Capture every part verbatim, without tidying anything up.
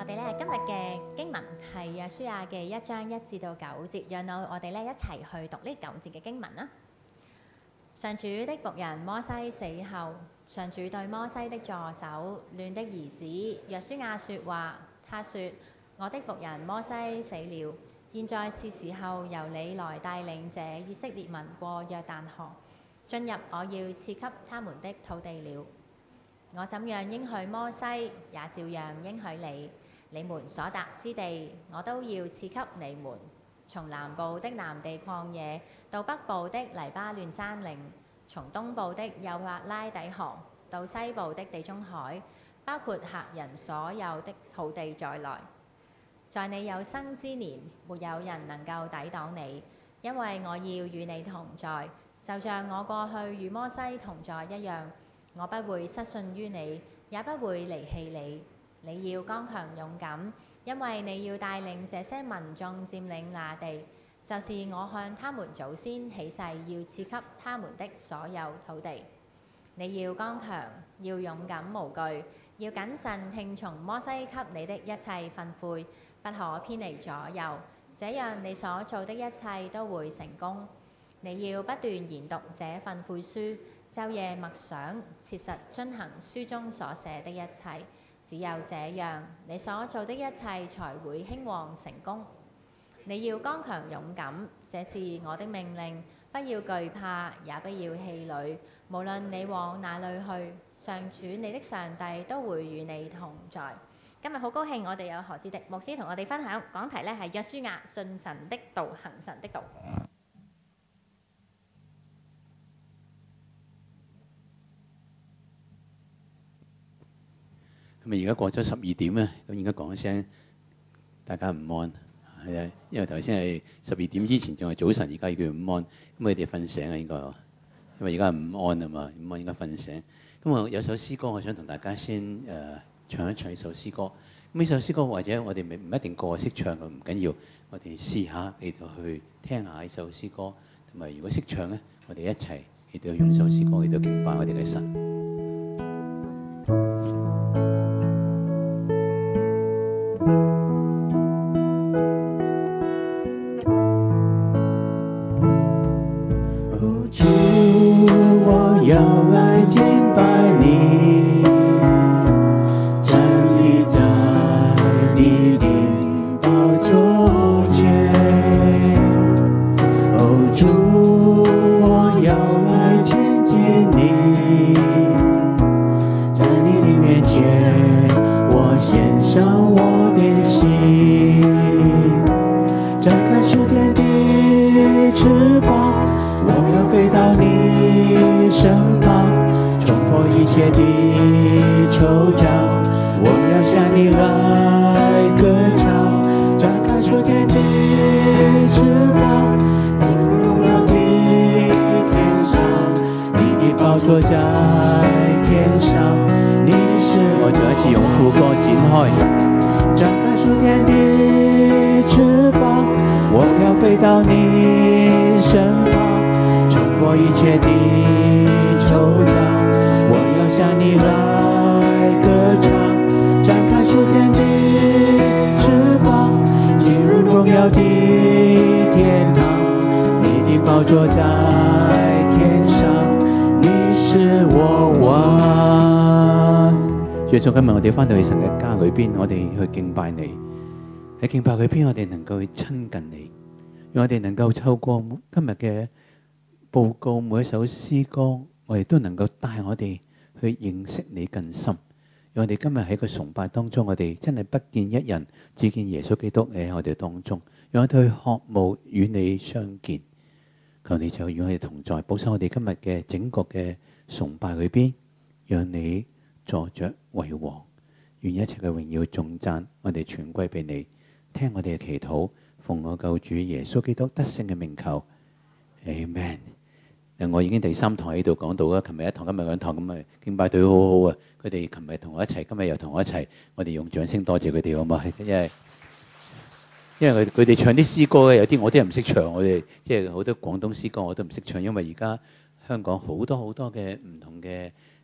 哋咧今日嘅經文係約書亞嘅一章一至到九節，讓我我哋咧一齊去讀呢九節嘅經文啦。上主的僕人摩西死後，上主對摩西的助手嫩的兒子約書亞說話，他說：我的僕人摩西死了，現在是時候由你來帶領這以色列民過約旦河，進入我要賜給他們的土地了。我怎樣應許摩西，也照樣應許你。你們所達之地，我都要賜給你們。從南部的南地曠野，到北部的黎巴嫩山嶺，從東部的幼發拉底河，到西部的地中海，包括赫人所有的土地在內。在你有生之年，沒有人能夠抵擋你，因為我要與你同在，就像我過去與摩西同在一樣。我不會失信於你，也不會離棄你。你要剛強勇敢，因為你要帶領這些民眾佔領那地，就是我向他們祖先起誓要賜給他們的所有土地。你要剛強，要勇敢無懼，要謹慎聽從摩西給你的一切訓誨，不可偏離左右，這樣你所做的一切都會成功。你要不斷研讀這訓誨書，晝夜默想，切實遵行書中所寫的一切。只有這樣，你所做的一切才會興旺成功。你要剛強勇敢，這是我的命令，不要懼怕，也不要氣餒。無論你往哪裏去，上主你的上帝都會與你同在。今日好高興，我哋有何志迪牧師同我哋分享，講題呢係約書亞信神的道，行神的道。 咁而家過咗十二點咧，咁應該講一聲，大家午安，係啊，因為頭先係十二點之前仲係早晨，而家要叫午安，咁你哋瞓醒啊應該，因為而家係午安啊嘛，午安應該瞓醒。咁我有首詩歌，我想同大家先誒、呃、唱一唱呢首詩歌。咁呢首詩歌或者我哋唔唔一定個個識唱嘅，唔緊要，我哋試下嚟到去聽下呢首詩歌，同埋如果識唱咧，我哋一齊嚟到用呢首詩歌嚟到敬拜我哋嘅神。主，今日我哋翻到去神嘅家裏邊，我哋去敬拜你。喺敬拜裏邊，我哋能夠去親近你，讓我哋能夠透過今日嘅報告，每一首詩歌，我哋都能夠帶我哋去認識你更深。讓我哋今日喺個崇拜當中，我哋真係不見一人，只見耶穌基督喺我哋當中。讓我哋去渴慕與你相見，求你就與我哋同在，保守我哋今日嘅整個嘅崇拜裏邊，讓你坐着為王，願一切嘅榮耀頌讚我哋全歸俾你。聽我哋嘅祈禱，奉我救主耶穌基督得勝嘅名求 Amen。我已經第三堂喺度講到啦，琴日一堂，今日兩堂，咁啊敬拜隊好好啊！佢哋琴日同我一齊，今日又同我一齊，我哋用掌聲多謝佢哋好嘛？因為因為佢佢哋唱啲詩歌咧，有啲我啲人唔識唱，我哋即係好多廣東詩歌我都唔識唱，因為而家香港好多好多嘅唔同嘅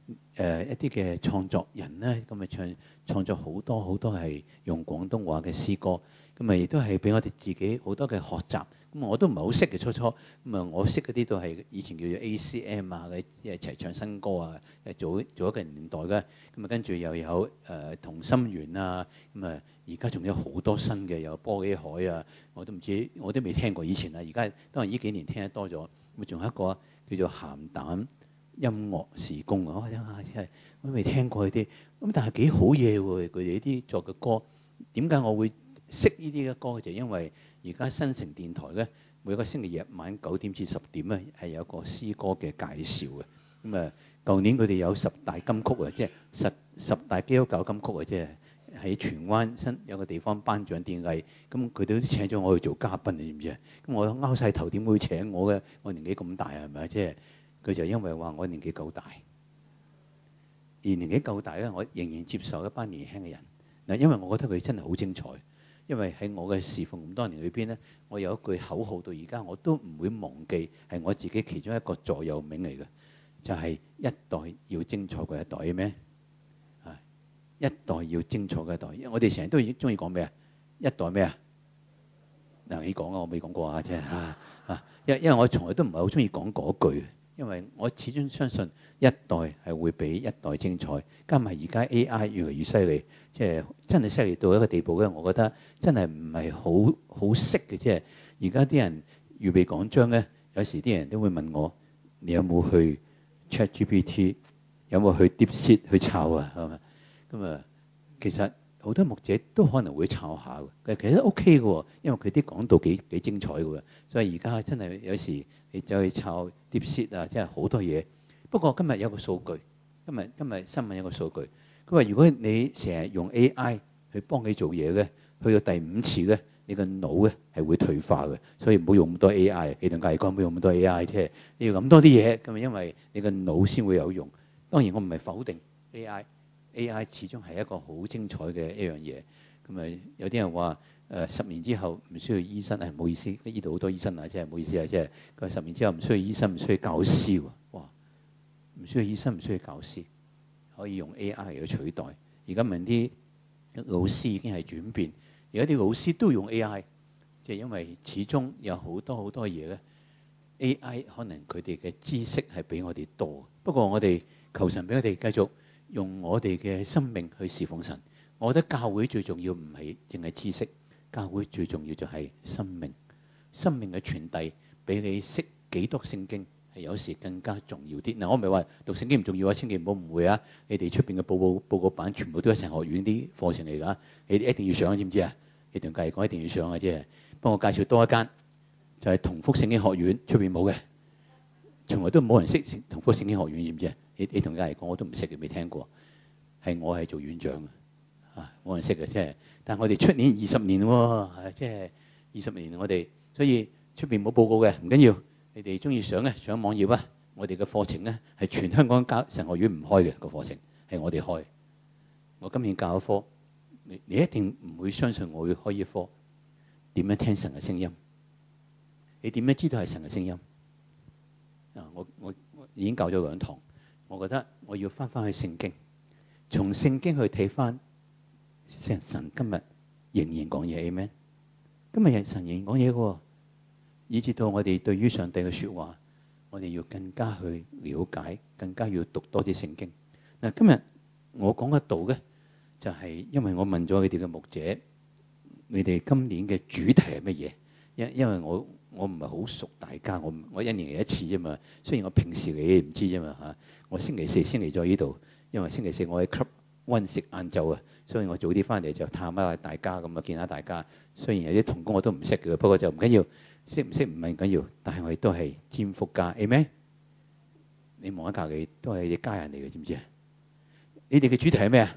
誒一啲嘅創作人咧，咁啊唱創作好多好多係用廣東話嘅詩歌，咁啊亦都係俾我哋自己好多嘅學習。咁我都唔係好識嘅初初，咁啊我識嗰啲都係以前叫做 A C M 啊嘅一齊唱新歌啊，誒早早一個年代嘅。咁啊跟住又有誒同心圓啊，咁啊而家仲有好多新嘅，有玻璃海啊，我都唔知，我都未聽過以前啊。而家當然呢幾年聽得多咗，咁啊仲有一個叫做鹹蛋音樂時工啊，真係我都未聽過佢啲，咁但係幾好嘢喎！佢哋啲作嘅歌，點解我會識呢啲嘅歌？就因為而家新城電台咧，每個星期日晚九點至十點咧係有個詩歌嘅介紹嘅。咁啊，舊年佢哋有十大金曲啊，即係十十大基督教金曲啊，即係喺荃灣新有個地方頒獎典禮，咁佢哋都請咗我去做嘉賓，你知唔知啊？咁我拗曬頭，點會請我嘅？我年紀咁大係咪啊？即係佢就因為話我年紀夠大，而年紀夠大咧，我仍然接受一班年輕嘅人嗱，因為我覺得佢真係好精彩。因為喺我嘅侍奉咁多年裏邊咧，我有一句口號到而家我都唔會忘記，係我自己其中一個座右銘嚟嘅，就係一代要精彩過一代咩？啊，一代要精彩過一代。我哋成日都中意講咩啊？一代咩啊？嗱，你講啊，我未講過啊，即係啊啊，因因為我從來都唔係好中意講嗰句。因為我始終相信一代係會比一代精彩，加埋而家 A I 越嚟越犀利，即係真係犀利到一個地步咧。我覺得真係唔係好好識嘅，即係而家啲人預備講章咧，有時啲人都會問我：你有冇去 ChatGPT？ 有冇去 DeepSeek 去抄啊？係咪？咁啊，其實好多牧者都可能會抄下嘅，其實都 OK 嘅，因為佢啲講道幾幾精彩嘅，所以而家真係有時你走去抄 DeepSeek 啊，真係好多嘢。不過今日有個數據，今日今日新聞有個數據，佢話如果你成日用 A I 去幫你做嘢咧，去到第五次咧，你個腦咧係會退化嘅，所以唔好用咁多 A I。你同隔離講唔好用咁多 A I，即係你要諗多啲嘢，咁啊，因為你個腦先會有用。當然我唔係否定 A I，A I 始終係一個好精彩嘅一樣嘢。咁啊，有啲人話誒十年之後唔需要醫生，誒唔好意思，呢度好多醫生啊，即係唔好意思啊，即係佢話十年之後唔需要醫生，唔需要教師喎，哇！唔需要醫生，唔需要教師，可以用 A I 嚟去取代。而家問啲老師已經係轉變，而家啲老師都用 A I，即係因為始終有好多好多嘢咧 ，A I 可能佢哋嘅知識係比我哋多。不過我哋求神俾我哋繼續用我哋嘅生命去侍奉神。我覺得教會最重要唔係淨係知識，教會最重要就係生命。生命嘅傳遞比你識幾多聖經係有時更加重要啲。嗱，我唔係話讀聖經唔重要啊，千祈唔好誤會啊！你哋出邊嘅報告報告版全部都係神學院啲課程嚟㗎，你哋一定要上，知唔知啊？你同隔離講一定要上嘅啫。幫我介紹多一間，就係同福聖經學院，出邊冇嘅，從來都冇人識同福聖經學院，知唔知啊？你你同隔離講我都唔識嘅，未聽過。係我係做院長嘅，啊冇人識嘅，即係。但係我哋出年二十年喎，即係二十年我哋，所以出邊冇報告嘅，唔緊要。你哋中意上咧，上網頁啊。我哋嘅課程咧係全香港教神學院唔開嘅個課程，係我哋開。我今年教一科，你你一定唔會相信我會開一科。點樣聽神嘅聲音？你點樣知道係神嘅聲音？啊，我我我已經教咗兩堂，我覺得我要翻翻去聖經，從聖經去睇翻神神今日仍然講嘢，amen。今日神仍然講嘢嘅，以至到我哋對於上帝嘅説話，我哋要更加去了解，更加要讀多啲聖經。嗱，今日我講嘅道咧，就係因為我問咗佢哋嘅牧者，你哋今年嘅主題係乜嘢？因因為我我唔係好熟大家，我我一年嚟一次啫嘛。雖然我平時你唔知啫嘛嚇，我星期四先嚟咗呢度，因為星期四我喺 club one 食晏晝啊，所以我早啲翻嚟就探下大家咁啊，見下大家。雖然有啲同工我都唔識嘅，不過就唔緊要，識唔識唔係緊要，但係我哋都係占福家，amen。你望一隔離都係你家人嚟嘅，知唔知啊？你哋嘅主題係咩啊？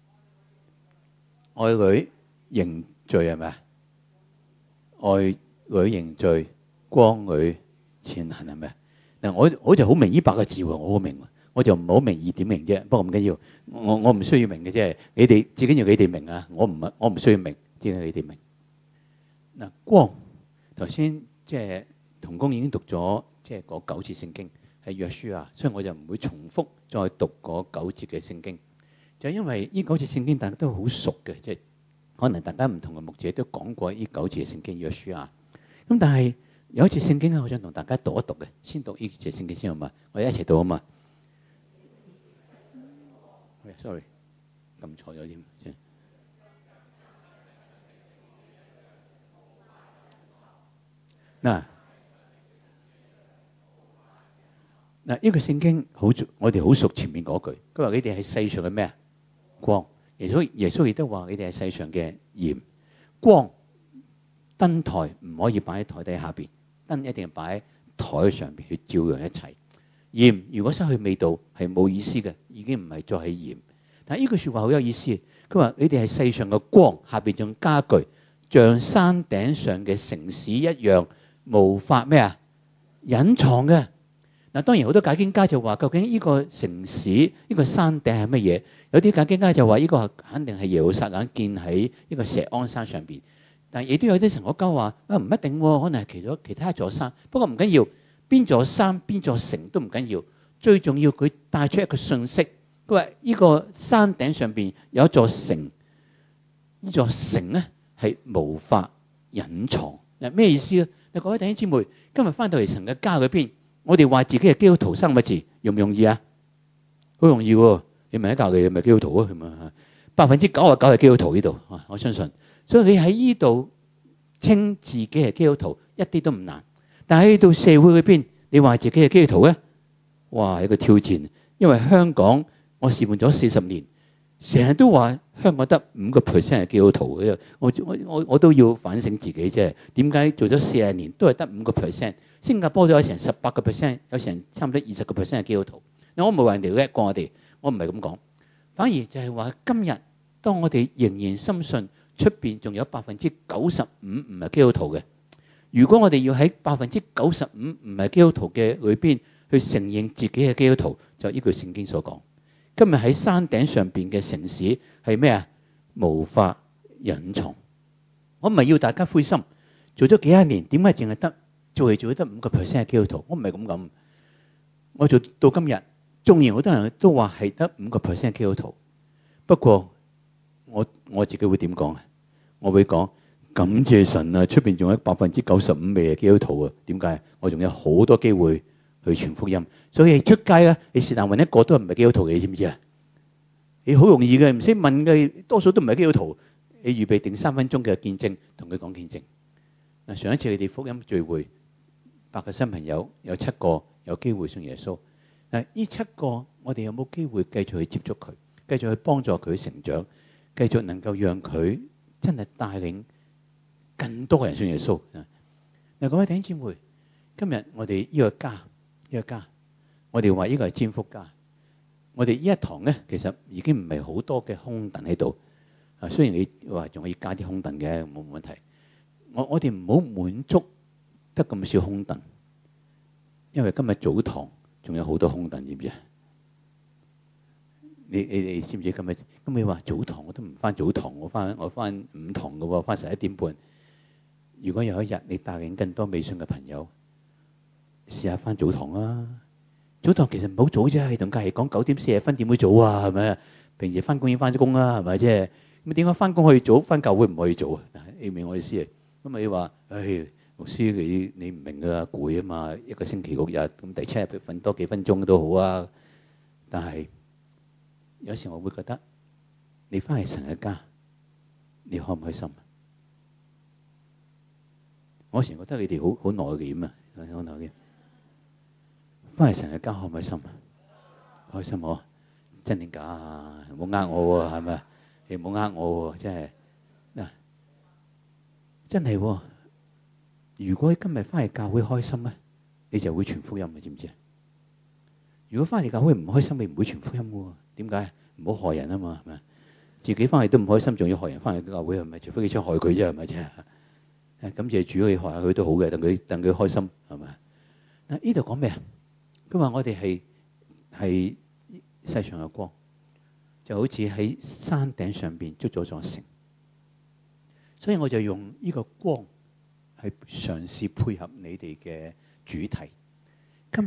愛女凝聚係咪啊？愛女凝聚，光女前行係咪啊？嗱，我我就好明呢八個字喎，我好明，我就唔係好明二點明啫。不過唔緊要，我我唔需要明嘅啫。你哋最緊要你哋明啊！我唔係我唔需要明，只係你哋明。嗱，光頭先即係同工已經讀咗即係嗰九節聖經， 係約書亞，所以我就唔會重複再讀嗰九節嘅聖經。就因為呢九節聖經大家都好熟嘅，即係可能大家唔同嘅牧者都講過呢九節嘅聖經約書亞。咁但係有一節聖經咧，我想同大家讀一讀嘅，先讀呢節聖經先好嘛？我哋一齊讀啊嘛。sorry， 撳錯咗添。嗱嗱，呢個聖經好，我哋好熟前面嗰句，佢話你哋係世上嘅咩啊？光。耶穌耶穌亦都話你哋係世上嘅鹽。光燈台唔可以擺喺台底下邊，燈一定係擺喺台上邊去照亮一切。鹽如果失去味道係冇意思嘅，已經唔係再係鹽。但係呢句説話好有意思，佢話你哋係世上嘅光，下邊仲加句，像山頂上嘅城市一樣，無法咩啊隱藏嘅。嗱，當然好多解經家就話，究竟呢個城市呢、呢個山頂係乜嘢？有啲解經家就話呢個肯定係耶路撒冷建喺呢個錫安山上邊。但係亦都有啲神學家話啊，唔一定喎，可能係其他其他一座山。不過唔緊要，邊座山邊座城都唔緊要，最重要佢帶出一個信息。佢話呢個山頂上邊有一座城，呢座城咧係無法隱藏。嗱，咩意思咧？你各位弟兄姊妹，今日翻到嚟神嘅家裏邊，我哋話自己係基督徒三個字，容唔容易啊？好容易喎！你問一教你係咪基督徒啊？咁啊，百分之九十九係基督徒呢度啊，我相信。所以你喺呢度稱自己係基督徒，一啲都唔難。但係喺到社會裏邊，你話自己係基督徒咧，哇，係一個挑戰。因為香港我侍奉咗四十年，成日都話香港得五個 percent 係基督徒嘅，我我我我都要反省自己啫。點解做咗四十年都係得五個 percent？新加坡都有成十八個 percent， 有成差唔多二十個 percent 係基督徒。我唔係話人哋叻過我哋，我唔係咁講，反而就係話今日當我哋仍然深信出邊仲有百分之九十五唔係基督徒嘅。如果我哋要喺百分之九十五唔係基督徒嘅裏邊去承認自己係基督徒，就依句聖經所講。今日喺山頂上邊嘅城市係咩啊？無法隱藏。我唔係要大家灰心，做咗幾廿年，點解淨係得做嚟做去得五個 percent 係基督徒？我唔係咁諗。我做到今日，縱然好多人都話係得五個 percent 基督徒，不過我我自己會點講啊？我會講感謝神啊！出邊仲有百分之九十五未係基督徒啊？點解？我仲有好多機會去傳福音，所以出街咧，你是但揾一個都係唔係基督徒嘅，你知唔知啊？你好容易嘅，唔識問嘅，多數都唔係基督徒。你預備定三分鐘嘅見證，同佢講見證。嗱，上一次你哋福音聚會，八個新朋友有七個有機會信耶穌。嗱，呢七個我哋有冇機會繼續去接觸佢，繼續去幫助佢成長，繼續能夠讓佢真係帶領更多人信耶穌？嗱，各位弟兄姊妹，今日我哋呢個家，呢個家，我哋話呢個係占福家。我哋呢一堂咧，其實已經唔係好多嘅空凳喺度。啊，雖然你話仲可以加啲空凳嘅，冇問題。我我哋唔好滿足得咁少空凳，因為今日早堂仲有好多空凳，知唔知啊？你你你知唔知今日？咁你話早堂我都唔翻早堂，我翻我翻午堂嘅喎，翻十一點半。如果有一日你帶領更多未信嘅朋友，試下翻早堂啦。早堂其實唔好早啫，同隔籬講九點四十分點會早啊？係咪啊？平時翻工已經翻咗工啦，係咪啫？咁點解翻工可以早，翻教會唔可以早啊？你明我意思啊？咁你話，唉，牧師你你唔明㗎，攰啊嘛，一個星期六日，咁第七日瞓多幾分鐘都好啊。但係有時我會覺得，你翻嚟神嘅家，你開唔開心啊？我成日覺得你哋好好內斂啊，好內斂。翻嚟神嘅家開唔開心啊？開心我，真定假啊？唔好呃我喎，係咪？你唔好呃我喎，真係嗱，真係喎。如果今日翻嚟教會開心咧，你就會傳福音嘅，知唔知啊？如果翻嚟教會唔開心，你唔會傳福音嘅喎。點解？唔好害人啊嘛，係咪？自己翻嚟都唔開心，仲要害人翻嚟教會，係咪？除非你想害佢啫，係咪啫？誒，感謝主，你害下佢都好嘅，等佢等佢開心，係咪？嗱，呢度講咩啊？佢話我哋係係世上嘅光，就好似喺山頂上邊築咗座城，所以我就用呢個光去嘗試配合你哋嘅主題。今日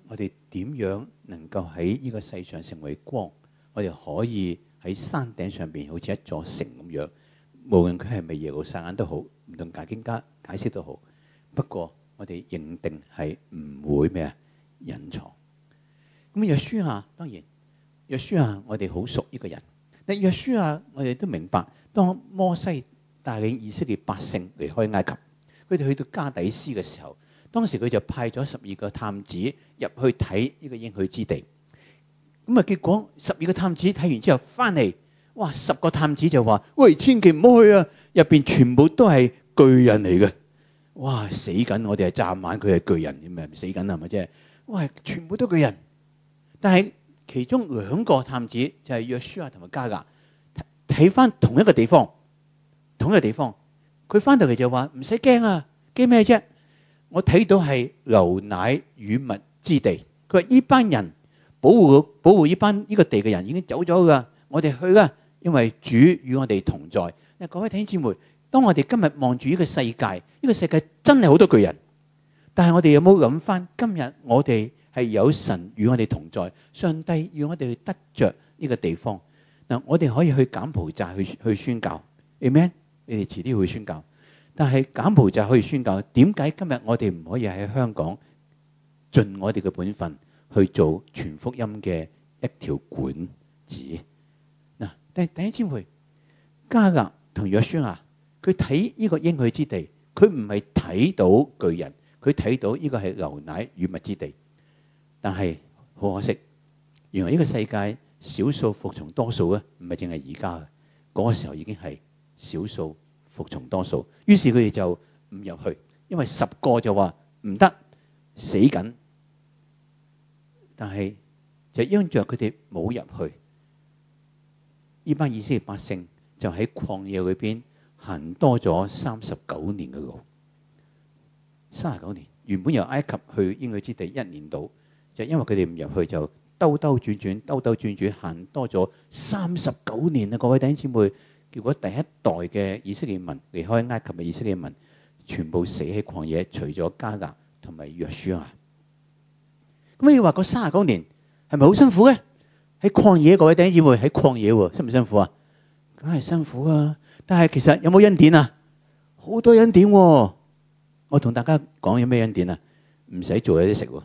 我哋點樣能夠喺呢個世上成為光？我哋可以喺山頂上邊好似一座城咁樣，無論佢係咪耶路撒冷都好，唔同解經家解釋都好。不過我哋認定係唔會咩啊隱藏。咁約書亞當然，約書亞我哋好熟呢個人。但約書亞我哋都明白，當摩西帶領以色列百姓離開埃及，佢哋去到加底斯嘅時候，當時佢就派咗十二個探子入去睇呢個應許之地。咁啊，結果十二個探子睇完之後翻嚟，哇！十個探子就話：喂，千祈唔好去啊！入邊全部都係巨人嚟嘅。哇！死緊，我哋係乍眼佢係巨人，咁咪死緊係咪啫？哇！全部都巨人。但係其中兩個探子就係約書亞同埋迦勒，睇翻同一個地方，同一個地方，佢翻到嚟就話：唔使驚啊，驚咩啫？我睇到係流奶與蜜之地。佢話呢班人保護保護呢班呢個地嘅人已經走咗噶，我哋去啦，因為主與我哋同在。各位弟兄姊妹，當我哋今日望住呢個世界，呢個世界真係好多巨人，但係我哋有冇諗翻今日我哋係有神與我哋同在，上帝與我哋去得着呢個地方嗱，我哋可以去柬埔寨去去宣教，Amen？你哋遲啲去宣教。但係柬埔寨可以宣教，點解今日我哋唔可以喺香港盡我哋嘅本分去做傳福音嘅一條管子嗱？第第一姊妹迦勒同約書亞，佢睇呢個應許之地，佢唔係睇到巨人，佢睇到呢個係流奶與蜜之地。但係好可惜，原來呢個世界少數服從多數咧，唔係淨係而家嘅，嗰個時候已經係少數服從多數，於是佢哋就唔入去，因為十個就話唔得，死緊。但係就因着佢哋冇入去，呢班以色列百姓就喺曠野裏邊行多咗三十九年嘅路，三十九年。原本由埃及去應許之地一年到，就因為佢哋唔入去，就兜兜轉轉，兜兜轉轉行多咗三十九年啊！各位弟兄姊妹。結果第一代嘅以色列民離開埃及嘅以色列民，全部死喺曠野，除咗迦勒同埋約書亞。咁你話嗰三十九年係咪好辛苦嘅？喺曠野，各位弟兄姊妹喺曠野喎，辛唔辛苦啊？梗係辛苦啊！但係其實有冇恩典啊？好多恩典喎！我同大家講有咩恩典啊？唔使做嘢都食喎，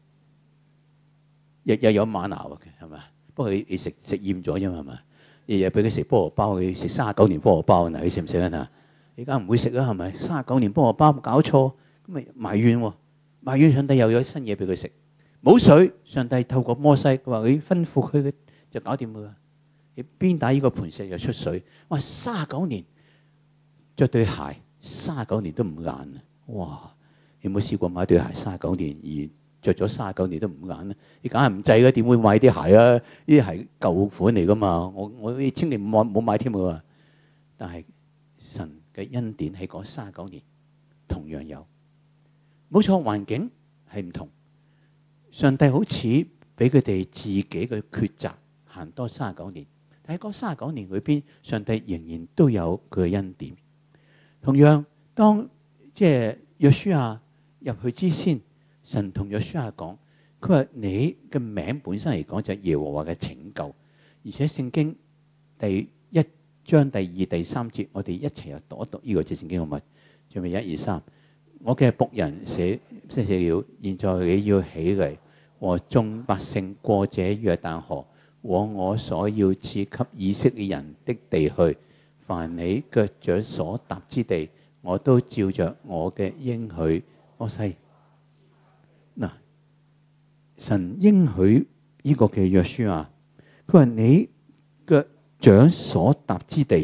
日日有瑪拿嘅係咪？不過你你食食厭咗啫嘛係咪？日日俾佢食菠蘿包，佢食三十九年菠蘿包，嗱，你食唔食啊？嗱，而家唔會食啦，係咪？三十九年菠蘿包搞錯，咁咪埋怨喎，埋怨上帝又有新嘢俾佢食。冇水，上帝透過摩西，佢話佢吩咐佢就搞掂㗎啦。你邊打呢個磐石又出水，哇！三十九年着對鞋，三十九年都唔爛啊！哇！你有冇試過買對鞋三十九年而着咗三十九年都唔爛咧？你梗係唔制嘅，點會買啲鞋啊？呢啲鞋舊款嚟噶嘛？我我千祈唔好唔好買添㗎。但係神嘅恩典喺嗰三十九年同樣有，冇錯，環境係唔同。上帝好似俾佢哋自己嘅抉擇行多三十九年，但喺嗰三十九年裏邊，上帝仍然都有佢嘅恩典。同樣，當即係約書亞入去之先，神同約書亞講，佢話你嘅名本身嚟講就係耶和華嘅拯救，而且聖經第一章第二、第三節，我哋一齊又讀一讀呢個節聖經好嗎？準備一二三，我嘅僕人寫寫了，現在你要起嚟，和眾百姓過這約旦河，往我所要賜給以色列人的地去。凡你腳掌所踏之地，我都照着我嘅應許。摩西嗱，神應許呢個嘅約書亞，佢話你腳掌所踏之地，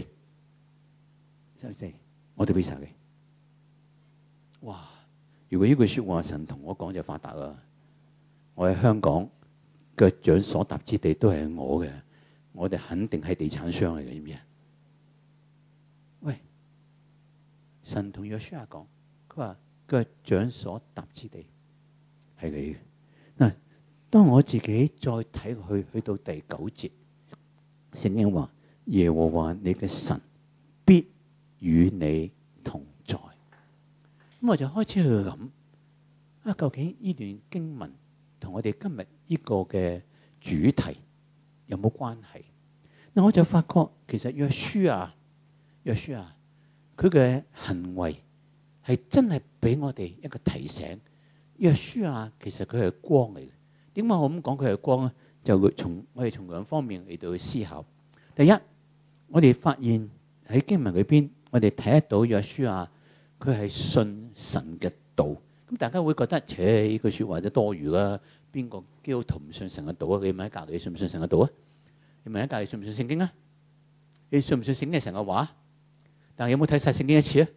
我哋俾晒你。哇！如果呢句說話神同我講就發達啦。我喺香港腳掌所踏之地都係我嘅，我哋肯定係地產商嚟嘅，知唔知啊？喂，神同約書亞講，佢話腳掌所踏之地係你嘅。嗱，當我自己再睇去，去到第九節，聖經話耶和華你嘅神必與你同在。咁我就開始去諗啊，究竟呢段經文同我哋今日呢個嘅主題有冇關係？嗱，我就發覺其實約書亞，約書亞佢嘅行為係真係俾我哋一個提醒。約書亞其實佢係光嚟嘅。點解我咁講佢係光咧？就會從我哋從兩方面嚟到去思考。第一，我哋發現喺經文裏邊，我哋睇得到約書亞佢係信神嘅道。咁大家會覺得，切呢句説話就多餘啦。邊個基督徒唔信神嘅道啊？你問喺隔離，你信唔信神嘅道啊？你問喺隔離，信唔信聖經啊？你信唔信聖經係神嘅話？但係有冇睇晒聖經一次啊？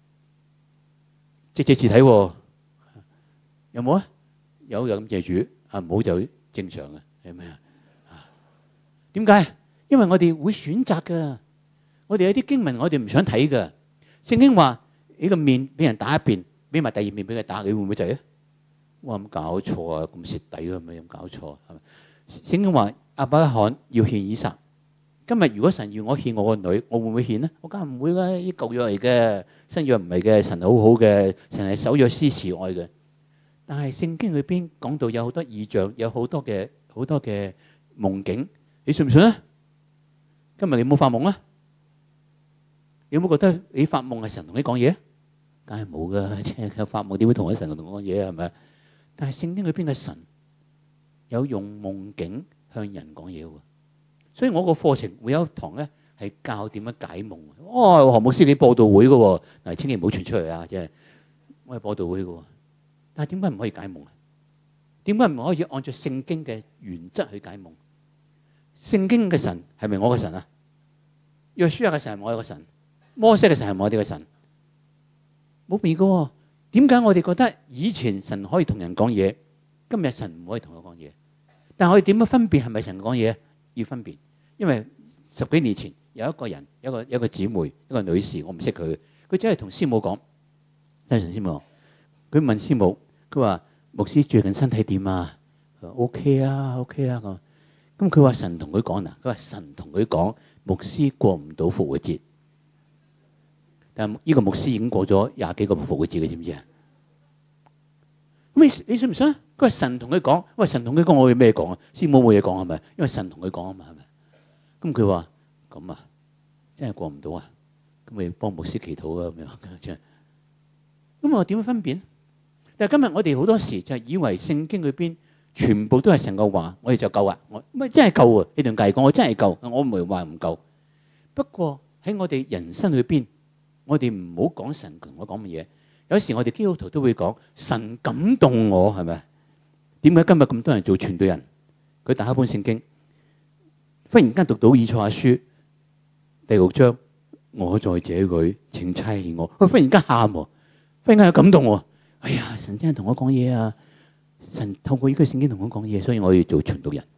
隻隻字睇喎，有冇啊？有就咁謝主，啊唔好就正常嘅，係咪啊？點解？因為我哋會選擇㗎。我哋有啲經文我哋唔想睇㗎。聖經話呢個面俾人打一邊，俾埋第二面俾佢打，你會唔會制啊？哇！咁搞錯啊！咁蝕底㗎咪咁搞錯係咪？聖經話亞伯拉罕要獻以撒。今日如果神要我獻我個女，我會唔會獻呢？我梗係唔會啦！呢舊約嚟嘅，新約唔係嘅。神好好嘅，神係守約施慈愛嘅。但係聖經裏邊講到有好多異象，有好多嘅好多嘅夢境，你信唔信啊？今日你冇發夢啊？你有冇覺得你發夢係神同你講嘢？梗係冇噶，即係發夢點會同一神同我講嘢啊？係咪？但係聖經裏邊嘅神有用夢境向人講嘢喎。所以我個課程會有一堂咧係教點樣解夢。哦，何牧師你佈道會嘅喎，嗱千祈唔好傳出嚟啊！即係我係佈道會嘅喎，但係點解唔可以解夢啊？點解唔可以按照聖經嘅原則去解夢？聖經嘅神係咪我嘅神啊？約書亞嘅神係我嘅神，摩西嘅神係我哋嘅神，冇變嘅喎。點解我哋覺得以前神可以同人講嘢，今日神唔可以同我講嘢？但係我哋點樣分別係咪神講嘢？要分別，因為十幾年前有一個人，一個一個姊妹，一個女士，我唔識佢，佢真係同師母講，真係同師母講，佢問師母，佢話牧師最近身體點啊？佢話 OK 啊 OK 啊咁。咁佢話神同佢講嗱，佢話神同佢講，牧師過唔到復活節，但係呢個牧師已經過咗廿幾個復活節，你知唔知啊？咁你你信唔信？佢話神同佢講，喂，神同佢講，我有咩講啊？師母冇嘢講係咪？因為神同佢講啊嘛，係咪？咁佢話咁啊，真係過唔到啊！咁咪幫牧師祈禱啊咁樣。咁我點樣分辨？但係今日我哋好多時就係以為聖經裏邊全部都係神嘅話，我哋就夠啊！我咪真係夠啊！你同計講，我真係夠，我唔係話唔夠。不過喺我哋人生裏邊，我哋唔好講神同我講乜嘢。有時我哋基督徒都會講神感動我，係咪？點解今日咁多人做傳道人？佢打開本聖經，忽然間讀到以賽亞書第六章，我在這裏，請差遣我。佢忽然間喊，忽然間有感動喎。哎呀，神真係同我講嘢啊！神透過呢句聖經同我講嘢，所以我要做傳道人。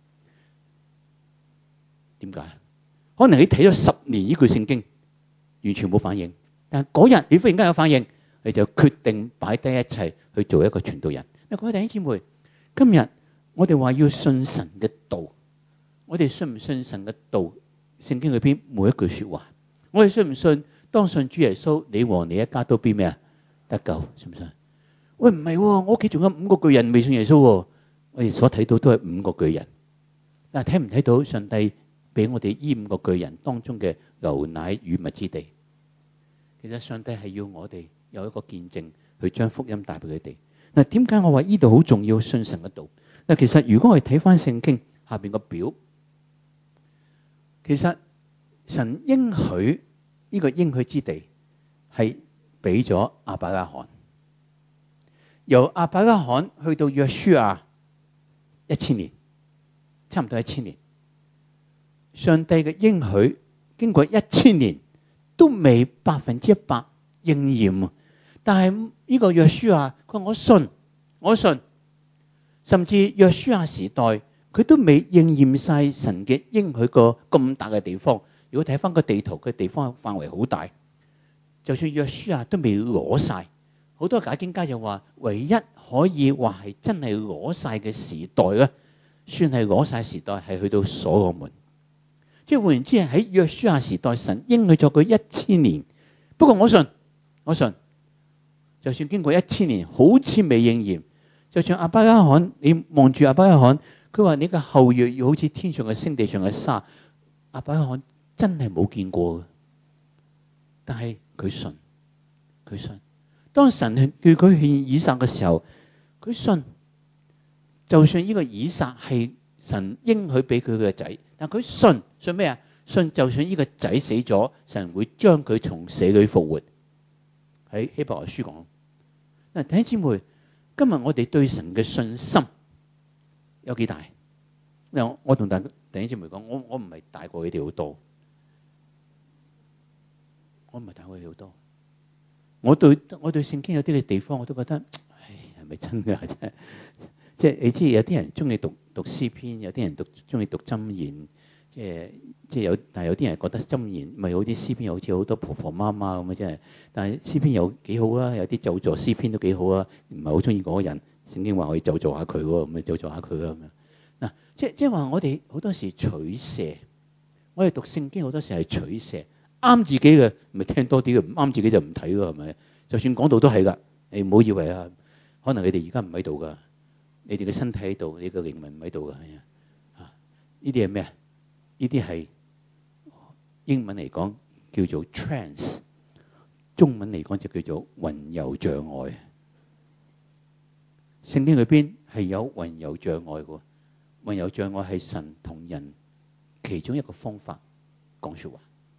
點解？可能你睇咗十年呢句聖經，完全冇反應，但係嗰日你忽然間有反應，你就決定擺低一切去做一個傳道人。嗱，各位弟兄姊妹，今日我哋話要信神嘅道，我哋信唔信神嘅道？聖經裏邊每一句說話，我哋信唔信？當信主耶穌，你和你一家都變咩啊？得救，信唔信？喂，唔係，我屋企仲有五個巨人未信耶穌。我哋所睇到都係五個巨人，但係睇唔睇到上帝俾我哋呢五個巨人當中嘅牛奶與蜜之地？其實上帝係要我哋有一個見證，去將福音帶俾佢哋。嗱，點解我話呢度好重要？信神嘅道。嗱，其實如果我哋睇翻聖經下邊個表，其實神應許呢個應許之地係俾咗亞伯拉罕。由亞伯拉罕去到約書亞一千年，差唔多一千年。上帝嘅應許經過一千年都未百分之一百應驗，但係呢個約書亞佢話我信，我信，甚至約書亞時代佢都未應驗晒神嘅應許個咁大嘅地方。如果睇翻個地圖，個地方範圍好大，就算約書亞都未攞晒。好多解經家就話，唯一可以話係真係攞晒嘅時代咧，算係攞晒時代係去到所羅門。即係換言之，喺約書亞時代，神應許咗佢一千年。不過我信，我信，就算經過一千年，好似未應驗， 就算亞伯拉罕，你望住亞伯拉罕，佢話你嘅後裔要好似天上嘅星、地上嘅沙。亞伯拉罕真係冇見過嘅，但係佢信，佢信。當神叫佢獻以撒嘅時候，佢信。就算呢個以撒係神應許俾佢嘅仔，但佢信，信咩啊？信就算呢個仔死咗，神會將佢從死裏復活。喺希伯來書講。嗱，弟兄姊妹，今日我哋對神嘅信心有幾大？嗱，我同大弟兄姊妹講，我我唔係大過佢哋好多，我唔係大過佢哋好多。我對我對聖經有啲嘅地方，我都覺得，唉，係咪真㗎？真係，即係你知有啲人中意讀讀詩篇，有啲人讀中意讀箴言，即係即係有，但係有啲人覺得箴言咪好啲詩篇，好似好多婆婆媽媽咁啊！真係，但係詩篇有幾好啊？有啲咒詛詩篇都幾好啊！唔係好中意嗰個人，聖經話可以咒詛下佢喎，咁咪咒詛下佢啊咁樣。嗱，即係即係話我哋好多時取捨，我哋讀聖經好多時係取捨。啱自己嘅咪聽多啲嘅，唔啱自己就唔睇咯，係咪？就算講道都係噶，你唔好以為啊，可能你哋而家唔喺度噶，你哋嘅身體喺度，你嘅靈魂唔喺度噶。係啊，呢啲係咩啊？呢啲係英文嚟講叫做 trance， 中文嚟講就叫做魂遊障礙。聖經裏邊係有魂遊障礙嘅，魂遊障礙係神同人其中一個方法講說話。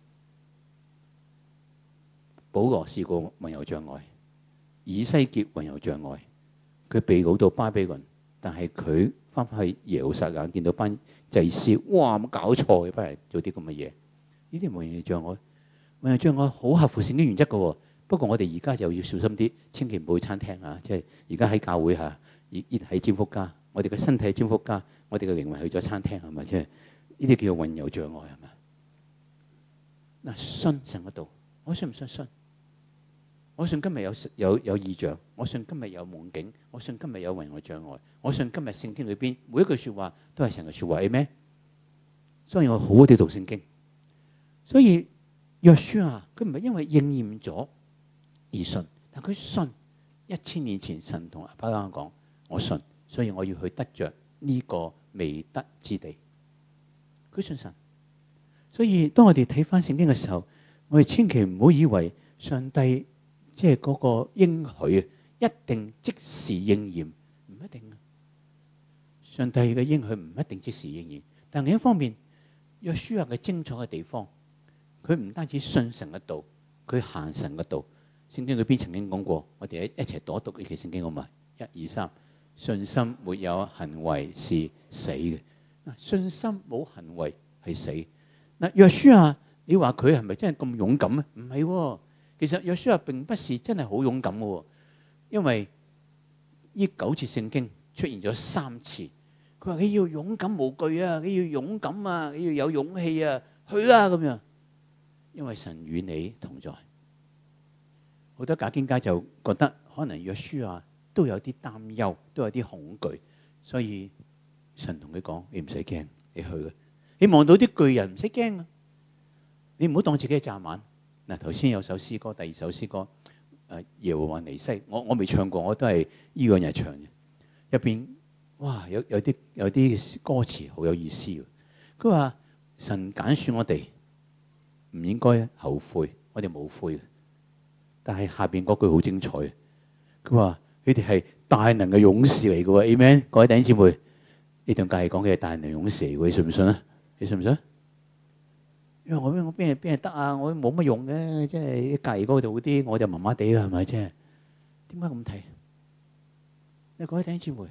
保羅試過魂遊障礙，以西結魂遊障礙，佢被擄到巴比倫，但係佢翻返去耶路撒冷，見到班祭司，哇！冇搞錯嘅，翻嚟做啲咁嘅嘢。呢啲魂遊障礙，魂遊障礙好合乎聖經原則嘅。不過我哋而家就要小心啲，千祈唔好去餐廳啊！即係而家喺教會嚇，依依喺占卜家，我哋嘅身體係占卜家，我哋嘅靈魂去咗餐廳係咪？即係呢啲叫做魂遊障礙係咪？嗱，信神嗰度，我信唔信信？我信今日有有有異象，我信今日有夢境，我信今日有魂遊障礙，我信今日聖經裏邊每一句說話都係神嘅說話，係咩？所以我好好地讀聖經。所以約書亞佢唔係因為應驗咗而信，但佢信一千年前神同亞伯拉罕講，我信，所以我要去得着呢個未得之地。佢信神。所以當我哋睇翻聖經嘅時候，我哋千祈唔好以為上帝即係嗰個應許一定即時應驗，唔一定啊。上帝嘅應許唔一定即時應驗，但另一方面，約書亞嘅精彩嘅地方，佢唔單止信神嘅道，佢行神嘅道。聖經裏邊曾經講過，我哋一齊讀一讀呢期聖經好嘛？一二三，信心沒有行為是死嘅。嗱，信心冇行為係死。嗱，約書亞，你話佢係咪真係咁勇敢啊？唔係喎。其實約書亞並不是真係好勇敢嘅，因為呢九節聖經出現咗三次，佢話你要勇敢無懼啊，你要勇敢啊，你要有勇氣啊，去啦咁樣，因為神與你同在。好多假經家就覺得可能約書亞都有啲擔憂，都有啲恐懼，所以神同佢講：你唔使驚，你去啦。你望到啲巨人唔使驚啊，你唔好當自己係蚱蜢。嗱，頭先有首詩歌，第二首詩歌，誒耶和華尼西，我我未唱過，我都係呢個人唱嘅。入邊哇，有有啲有啲歌詞好有意思嘅。佢話神揀選我哋，唔應該後悔，我哋冇悔嘅。但係下邊嗰句好精彩，佢話你哋係大能嘅勇士嚟嘅喎 ，Amen，各位弟兄姊妹，呢段教係講嘅係大能勇士嚟嘅，你信唔信啊？你信唔信？因為我我邊係邊係得啊！我冇乜用嘅，即係隔離嗰個就好啲，我就麻麻地啦，係咪啫？點解咁睇？你各位弟兄姊妹，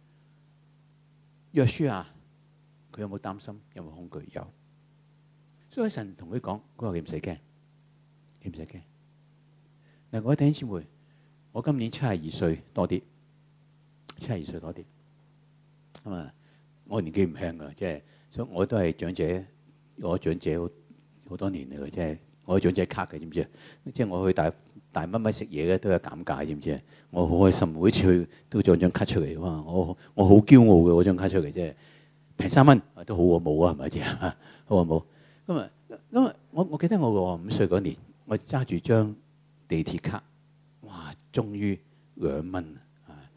約書亞佢有冇擔心？有冇恐懼？有。所以神同佢講：佢話你唔使驚，你唔使驚。嗱，各位弟兄姊妹，我今年七十二歲多啲，七十二歲多啲。咁啊，我年紀唔輕噶，即係，所以我都係長者，我長者好好多年嚟嘅，即係我係長者卡嘅，知唔知啊？即係我去大大乜乜食嘢咧，都有減價，知唔知啊？我好開心，每次去都攞張卡出嚟，哇！我我好驕傲嘅嗰張卡出嚟，即係平三蚊都好過冇啊，係咪先？好過冇。咁啊，咁啊，我我記得我五歲嗰年，我揸住張地鐵卡，哇！終於兩蚊啊！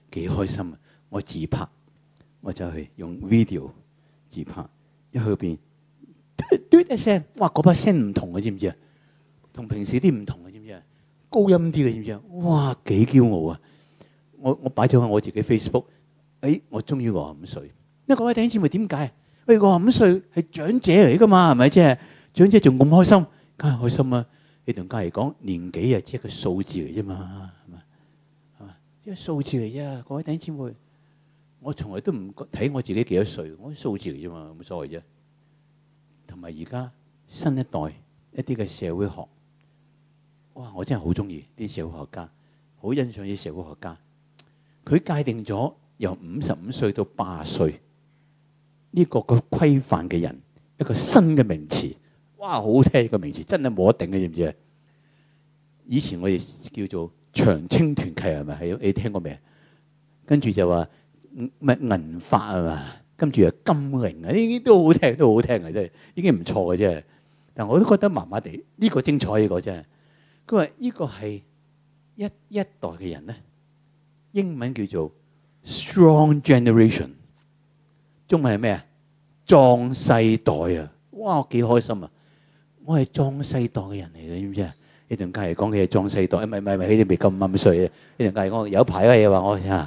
幾開心啊！我自拍，我就去用 video 自拍，一去嗰邊嘟嘟一聲，哇！嗰把聲唔同嘅，知唔知啊？同平時啲唔同嘅，知唔知啊？高音啲嘅，知唔知啊？哇！幾驕傲啊！我我擺咗喺我自己 Facebook， 誒，我終於六十五歲。因為各位弟兄姊妹點解？喂，六十五歲係長者嚟噶嘛，係咪？即係長者仲咁開心，梗係開心啊！你同隔離講年紀啊，只係一個數字嚟啫嘛，係嘛？係嘛？一個數字嚟啫。各位弟兄姊妹，我從來都唔睇我自己幾多歲，我啲數字嚟啫嘛，冇所謂啫。同埋而家新一代一啲嘅社會學，哇！我真係好中意啲社會學家，好欣賞啲社會學家。佢界定咗由五十五歲到八十歲呢個個規範嘅人一個新嘅名詞。哇！好好聽個名詞，真係冇得頂嘅，知唔知啊？以前我哋叫做長青團契係咪？係你聽過未？跟住就話咩銀髮係嘛？跟住啊金齡啊，呢啲都好聽，都好聽嘅，真係已經唔錯嘅啫。但我都覺得麻麻地，呢個精彩呢個真係。佢話呢個係一一代嘅人咧，英文叫做 strong generation， 中文係咩啊？壯世代啊！哇，幾開心啊！我係壯世代嘅人嚟嘅，知唔知啊？你同隔離講佢係壯世代，唔係唔係唔係，你哋未咁五十歲啊！你同隔離講有排嘅嘢話我真係，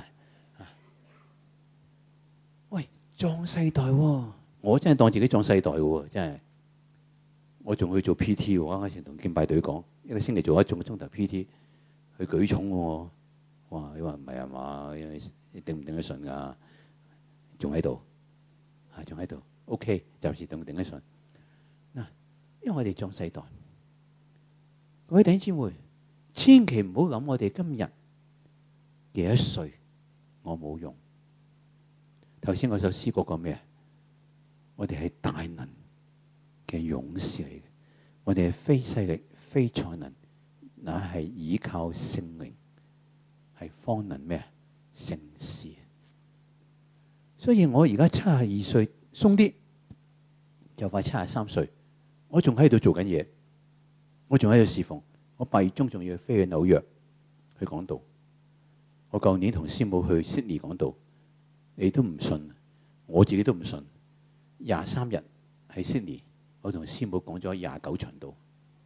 喂，壯世代喎！我真係當自己壯世代喎，真係。我仲去做 P T 喎，啱啱先同敬拜隊講，一個星期做一個鐘頭 P T， 去舉重喎。哇！你話唔係啊嘛？你頂唔頂得順㗎？仲喺度，係仲喺度。OK，暫時頂唔頂得順。嗱，因為我哋壯世代，各位弟兄姊妹，千祈唔好諗我哋今日幾多歲，我冇用。頭先嗰首詩歌講咩？我哋係大能嘅勇士嚟嘅，我哋係非勢力、非才能，乃係倚靠聖靈，係方能咩？成事。所以我而家七十二歲，鬆啲就快七十三歲，我仲喺度做緊嘢，我仲喺度侍奉。我八月中仲要飛去紐約去講道。我舊年同師母去悉尼講道，你都唔信，我自己都唔信。廿三日喺悉尼，我同師母講咗廿九場道。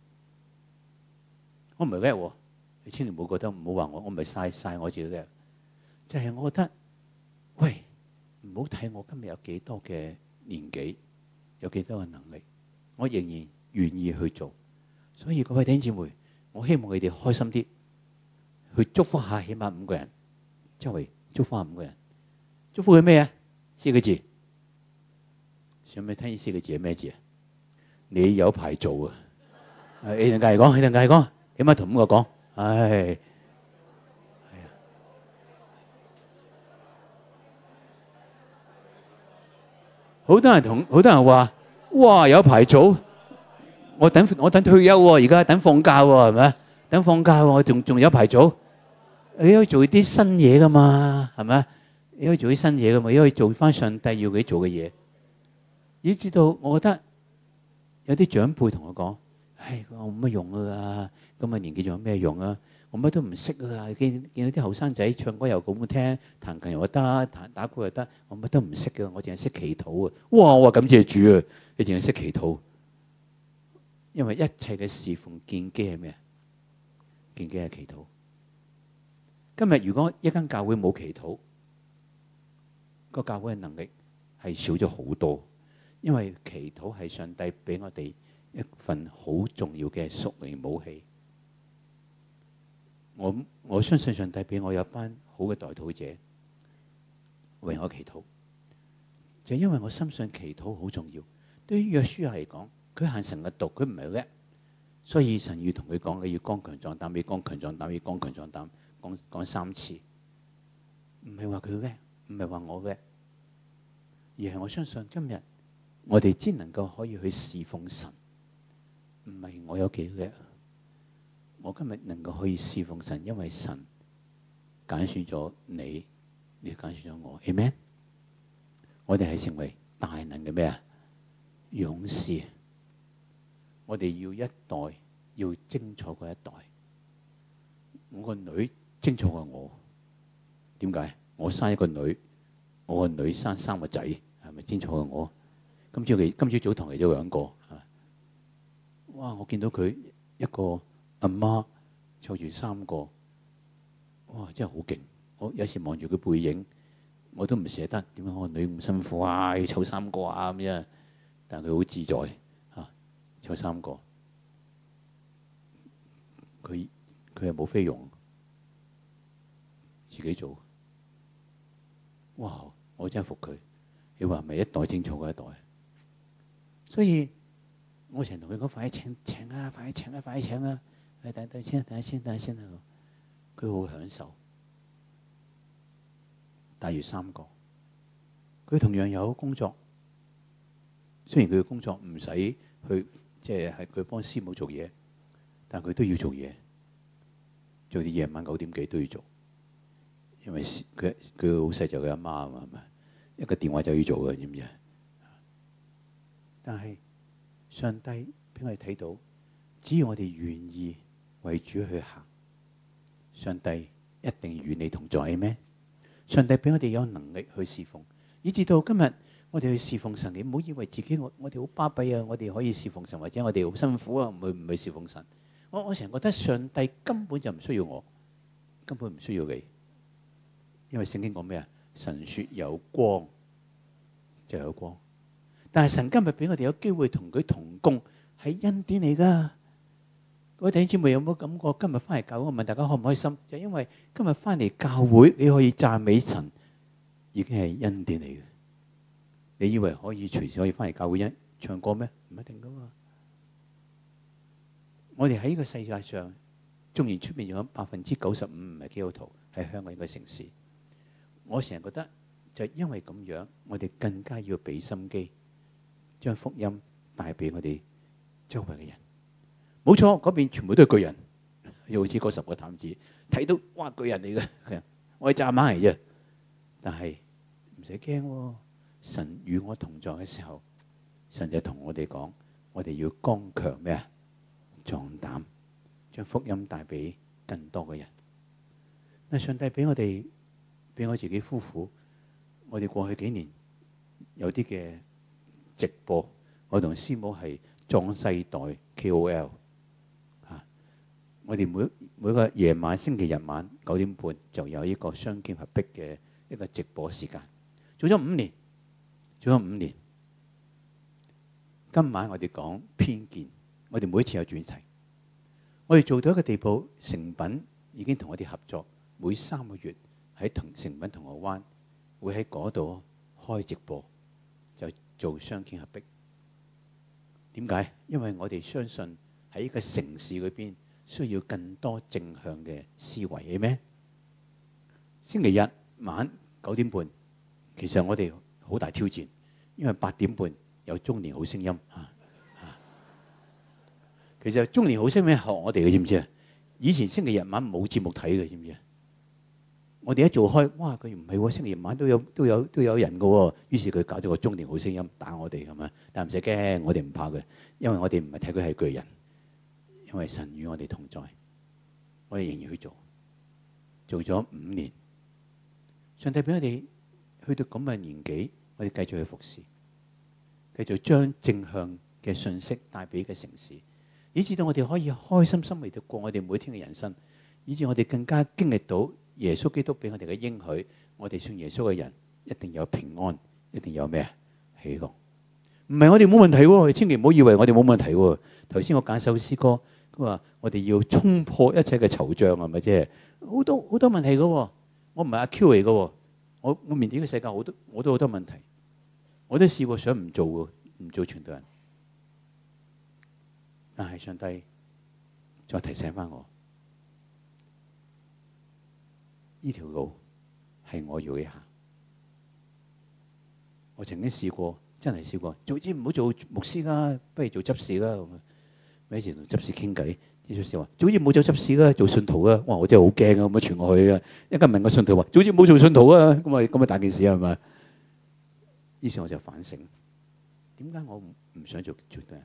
我唔係叻喎，你千祈唔好覺得，唔好話我，我唔係晒晒我自己叻，就係我覺得，喂，唔好睇我今日有幾多嘅年紀，有幾多嘅能力，我仍然願意去做。所以各位弟兄姊妹，我希望你哋開心啲，去祝福下起碼五個人，周圍祝福下五個人，祝福佢咩啊？四個字，想唔想聽呢四個字係咩字啊？你有排做啊！你同隔籬講，你同隔籬講，起碼同五個講，唉，係啊，好多人同好多人話，哇，有排做，我等我等退休喎，而家等放假喎，係咪？等放假喎，我仲仲有排做。你可以做啲新嘢噶嘛，係咪？你可以做啲新嘢噶嘛，你可以做翻上帝要佢做嘅嘢。你知道，我覺得有啲長輩同我講，唉，我冇乜用啊，咁嘅年紀仲有咩用啊？我乜都唔識啊！見見到啲後生仔唱歌又咁好聽，彈琴又得，彈打鼓又得，我乜都唔識嘅，我淨係識祈禱啊！哇！我話感謝主啊，你淨係識祈禱，因為一切嘅侍奉建基係咩啊？建基係祈禱。今日如果一間教會冇祈禱，個教會嘅能力係少咗好多，因為祈禱係上帝俾我哋一份好重要嘅屬靈武器。我我相信上帝俾我有班好嘅代禱者為我祈禱，就因為我深信祈禱好重要。對於約書亞嚟講，佢行神嘅道，佢唔係叻，所以神要同佢講，你要剛強壯膽，要剛強壯膽，要剛強壯膽。講講三次，唔係話佢叻，唔係話我叻，而係我相信今日我哋只能夠可以去侍奉神，唔係我有幾叻，我今日能夠可以侍奉神，因為神揀選咗你，你揀選咗我 ，Amen。我哋係成為大能嘅咩啊？勇士，我哋要一代要精彩過一代。我個女精彩過我，點解？ 我生一個女，我個女生三個仔，係咪清楚過我？今朝嚟，今朝早堂嚟咗兩個啊！哇！我見到佢一個阿媽湊住三個，哇！真係好勁。我有時望住佢背影，我都唔捨得。點解我個女咁辛苦啊？要湊三個啊咁樣，但係佢好自在嚇，湊三個。佢佢係冇菲傭，自己做。哇！我真係服佢。你話係咪一代精彩過一代？所以我成日同佢講：快啲請請啊！快啲請啊！快啲請啊！誒等等先，等下先，等下先啊！佢好享受。大約三個，佢同樣有工作。雖然佢嘅工作唔使去，即係係佢幫師母做嘢，但佢都要做嘢，做啲夜晚九點幾都要做，因為佢佢好細就佢阿媽啊嘛，係咪？一個電話就要做嘅，知唔知啊？但係上帝俾我哋睇到，只要我哋願意為主去行，上帝一定與你同在咩？上帝俾我哋有能力去侍奉，以至到今日我哋去侍奉神。你唔好以為自己我我哋好巴閉啊，我哋可以侍奉神，或者我哋好辛苦啊，唔去唔去侍奉神。我我成日覺得上帝根本就唔需要我，根本唔需要你，因為聖經講咩啊？神說有光就有光，但係神今日俾我哋有機會同佢同工，係恩典嚟噶。各位弟兄姊妹有冇感覺？今日翻嚟教會，我問大家開唔開心？就因為今日翻嚟教會，你可以讚美神，已經係恩典嚟嘅。你以為可以隨時可以翻嚟教會唱歌咩？唔一定噶嘛。我哋喺呢個世界上，縱然出面有百分之九十五唔係基督徒，喺香港呢個城市，我成日覺得就因為咁樣，我哋更加要俾心機，將福音帶俾我哋周圍嘅人。冇錯，嗰邊全部都係巨人，又好似嗰十個探子睇到，哇，巨人嚟嘅，我係蚱蜢嚟啫。但係唔使驚，神與我同在嘅時候，神就同我哋講，我哋要剛強咩啊？壯膽，將福音帶俾更多嘅人。但上帝俾我哋，俾我自己夫婦，我哋過去幾年有啲嘅直播，我同師母係壯世代 K O L。我哋每每個夜晚星期日晚九點半就有一個雙肩合璧嘅一個直播時間，做咗五年，做咗五年。今晚我哋講偏見，我哋每一次有主題，我哋做到一個地步，誠品已經同我哋合作，每三個月喺同誠品銅鑼灣會喺嗰度開直播，就做雙肩合璧。點解？因為我哋相信喺一個城市裏邊，需要更多正向嘅思維嘅咩？星期日晚九點半，其實我哋好大挑戰，因為八點半有中年好聲音嚇。其實中年好聲音學我哋嘅，知唔知啊？以前星期日晚冇節目睇嘅，知唔知啊？我哋一做開，哇！佢唔係喎，星期日晚都有都有都有人嘅喎。於是佢搞咗個中年好聲音打我哋咁樣，但係唔使驚，我哋唔怕佢，因為我哋唔係睇佢係巨人。因為神與我哋同在，我哋仍然去做，做咗五年。上帝俾我哋去到咁嘅年紀，我哋繼續去服侍，繼續將正向嘅信息帶俾個城市，以至到我哋可以開心心嚟到過我哋每天嘅人生，以至我哋更加經歷到耶穌基督俾我哋嘅應許。我哋信耶穌嘅人一定有平安，一定有咩啊？喜樂。唔係我哋冇問題喎，千祈唔好以為我哋冇問題喎。頭先我揀首詩歌。佢話：我哋要衝破一切嘅惆悵，係咪啫？好多好多問題嘅，我唔係阿 Q 嚟嘅，我我面對呢個世界好多我都好多問題，我都試過想唔做嘅，唔做傳道人。但係上帝再提醒翻我，呢條路係我要去行。我曾經試過，真係試過，早知唔好做牧師啦，不如做執事啦咁。咪以前同執事傾偈，啲執事話：早知冇做執事啦，做信徒啦。哇！我真係好驚啊，咁樣傳落去啊！一間問個信徒話：早知冇做信徒啊，咁啊咁啊大件事係咪？於是我就反省，點解我唔唔想做傳道人？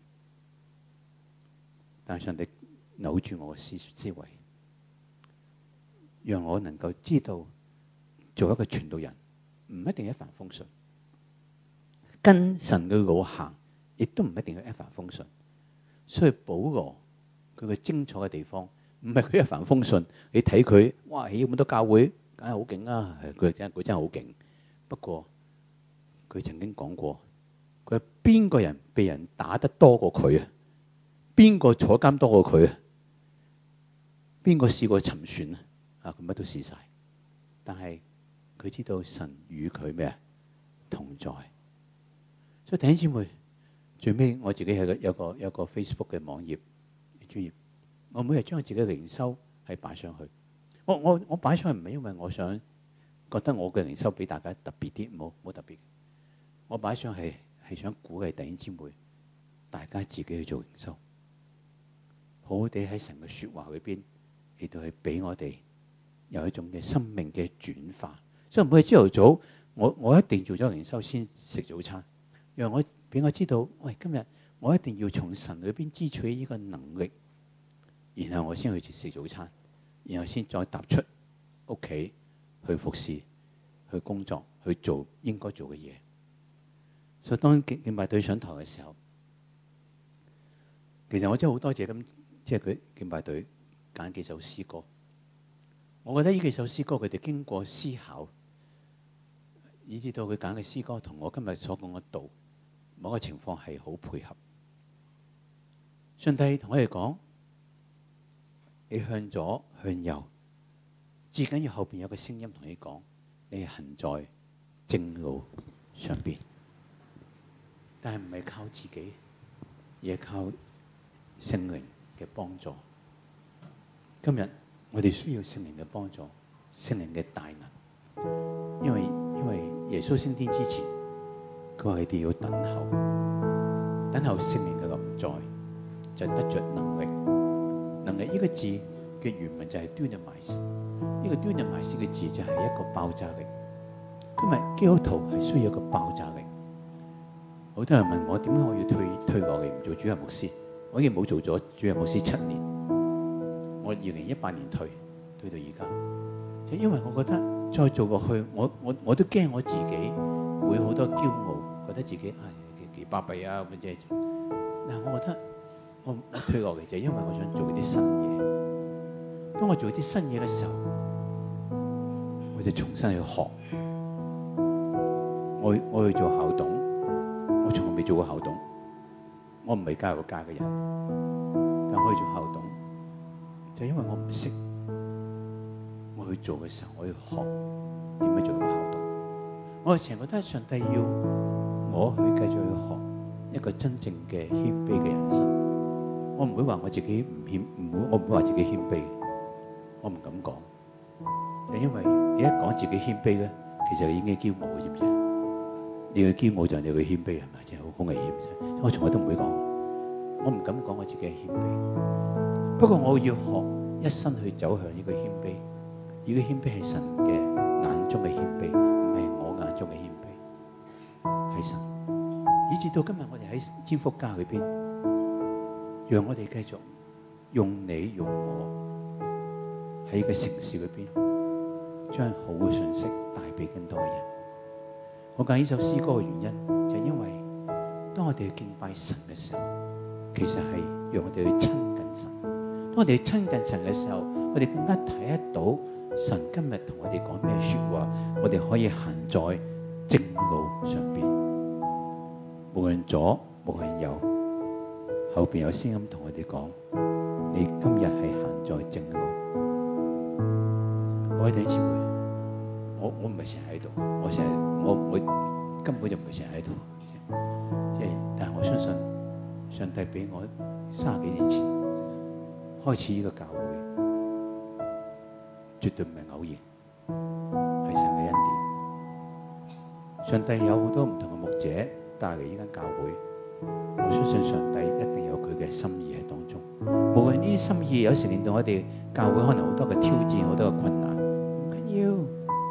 但係上帝扭轉我嘅思思維，讓我能夠知道做一個傳道人，唔一定一帆風順。跟神嘅路行，亦都唔一定要一帆風順。所以保羅佢嘅精彩嘅地方，唔係佢一帆風順。你睇佢，哇！起咁多教會，梗係好勁啊！佢真佢真係好勁。不過佢曾經講過，佢話邊個人被人打得多過佢啊？邊個坐監多過佢啊？邊個試過沉船啊？啊，佢乜都試晒。但係佢知道神與佢咩啊同在。所以弟兄姊妹，最尾我自己係有個有個 Facebook 嘅網頁專頁，我每日將我自己嘅靈修係擺上去。我我我擺上去唔係因為我想覺得我嘅靈修比大家特別啲，冇冇特別。我擺上去係想鼓勵弟兄姊妹，大家自己去做靈修，好好地喺神嘅說話裏邊嚟到去俾我哋有一種嘅生命嘅轉化。所以每日朝頭早，我我一定做咗靈修先食早餐，讓我俾我知道，喂，今日我一定要從神裏邊支取呢個能力，然後我先去食早餐，然後先再踏出屋企去服侍、去工作、去做應該做嘅嘢。所以當敬拜隊上台嘅時候，其實我真係好多謝咁，即係佢敬拜隊揀幾首詩歌。我覺得呢幾首詩歌佢哋經過思考，以至到佢揀嘅詩歌同我今日所講嘅道某個情況係好配合。上帝同我哋講：你向左向右，至緊要後邊有個聲音同你講，你行在正路上邊。但係唔係靠自己，而係靠聖靈嘅幫助。今日我哋需要聖靈嘅幫助，聖靈嘅大能。因為因為耶穌升天之前，佢話你哋要等候，等候聖靈嘅臨在，就得着能力。能力呢個字嘅原文就係 dunamis，呢個 dunamis 嘅字就係一個爆炸力。今日基督徒係需要一個爆炸力。好多人問我點解我要退退落嚟唔做主任牧師？我已經冇做咗主任牧師七年，我二零一八年退，退到而家，就因為我覺得再做落去，我我我都驚我自己會好多驕傲，覺得自己唉幾幾巴閉啊咁嘅啫。但係我覺得我我退落嚟就係因為我想做啲新嘢。當我做啲新嘢嘅時候，我就重新去學。我我去做校董。我從來未做過校董，我唔係教育界嘅人，但我可以做校董，就係因為我唔識。我去做嘅時候，我要學點樣做一個校董。我成日覺得上帝要我去繼續去學一個真正嘅謙卑嘅人生。我唔會話我自己唔謙，唔會我唔會話自己謙卑，我唔敢講，就係因為你一講自己謙卑咧，其實你已經驕傲嘅，知唔知啊？你嘅驕傲就係你嘅謙卑，係咪？真係好好危險啫！我從來都唔會講，我唔敢講我自己係謙卑。不過我要學一生去走向呢個謙卑，呢個謙卑係神嘅眼中嘅謙卑，唔係我眼中嘅謙卑，係神。以至到今日我哋喺千福家裏邊，讓我哋繼續用你用我喺呢個城市裏邊，將好嘅信息帶俾更多嘅人。我揀呢首詩歌嘅原因，就係因為當我哋去敬拜神嘅時候，其實係讓我哋去親近神。當我哋去親近神嘅時候，我哋更加睇得到神今日同我哋講咩說話，我哋可以行在正路上邊。無論左，無論右，後邊有聲音同我哋講：你今日係行在正路。各位弟兄姊妹，我我唔係成日喺度，我成日。我我根本就唔係成日喺度，即係，但係我相信上帝俾我三十幾年前開始呢個教會，絕對唔係偶然，係神嘅恩典。上帝有好多唔同嘅牧者帶嚟呢間教會，我相信上帝一定有佢嘅心意喺當中。無論呢啲心意有時令到我哋教會可能好多嘅挑戰，好多嘅困難，唔緊要。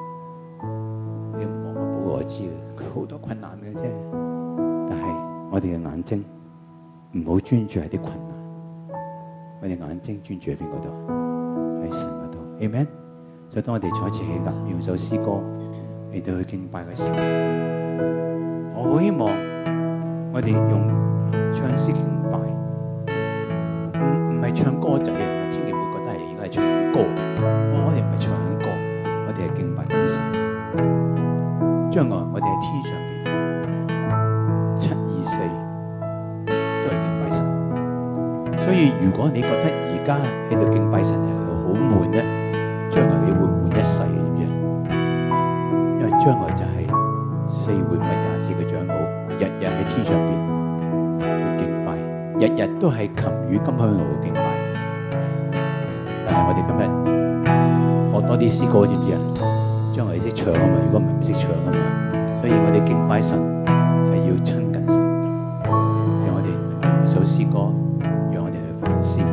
我知佢好多困難嘅啫，但係我哋嘅眼睛唔好專注喺啲困難，我哋眼睛專注喺邊個度？喺神嗰度。Amen。 所以當我哋再一次起立，用首詩歌嚟到去敬拜嘅時候，我好希望我哋用唱詩敬拜，唔唔係唱歌仔啊！千祈唔好覺得係應該係唱歌。我我哋唔係唱歌，我哋係敬拜緊神。將來我哋喺天上邊七二四都係敬拜神。所以如果你覺得而家喺度敬拜神係好悶咧，將來你會悶一世嘅，知唔知啊？因為將來就係四會物廿四個長老，日日喺天上邊去敬拜，日日都係琴與金香爐嘅敬拜。但係我哋今日學多啲詩歌，知唔知啊？將來你識唱啊嘛，如果唔係唔識唱啊嘛。所以我哋敬拜神係要親近神，讓我哋用首詩歌，讓我哋去反思。